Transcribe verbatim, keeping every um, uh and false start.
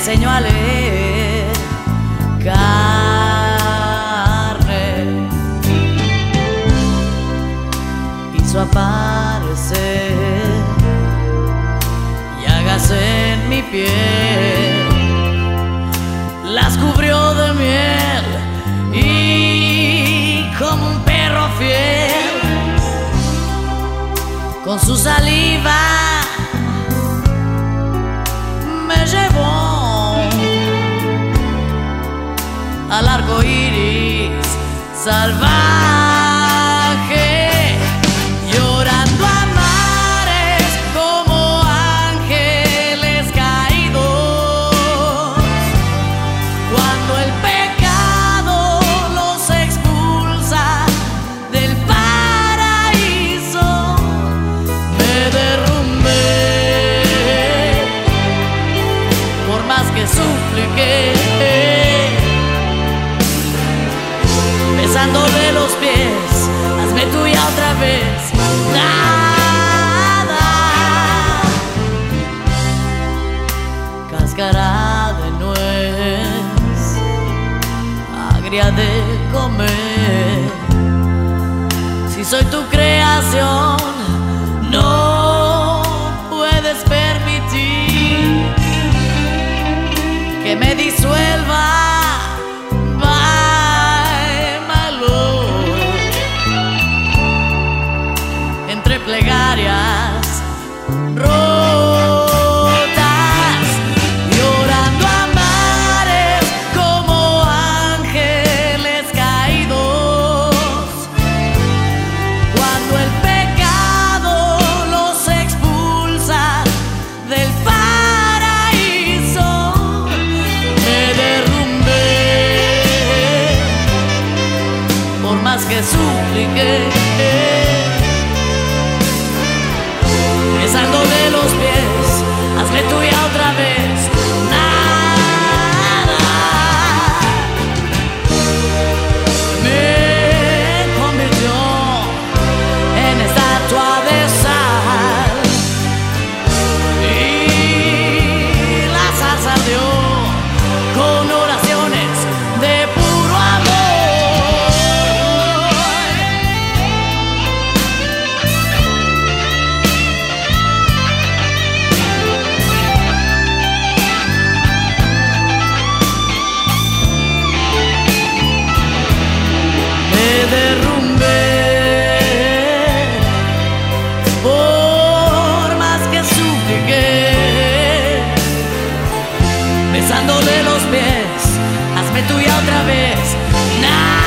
enseñó a leer carne, hizo aparecer llagas en mi piel, las cubrió de miel y como un perro fiel con su saliva me llevó al arco iris salvaje, llorando a mares como ángeles caídos, cuando el pecado los expulsa del paraíso. Me derrumbé por más que supliqué, besándole los pies, hazme tuya otra vez. Nada, cáscara de nuez, agria de comer. Si soy tu creación, no puedes permitir que me disuelva. Plegarias rotas, llorando a mares como ángeles caídos, cuando el pecado los expulsa del paraíso. Me derrumbé por más que supliqué, besándole los pies, hazme tuya otra vez. Nada me convirtió en estatua de sal y la salsa ardió con oraciones de puro amor. Derrumbé por más que supliqué, besándole los pies, hazme tuya otra vez. Nah.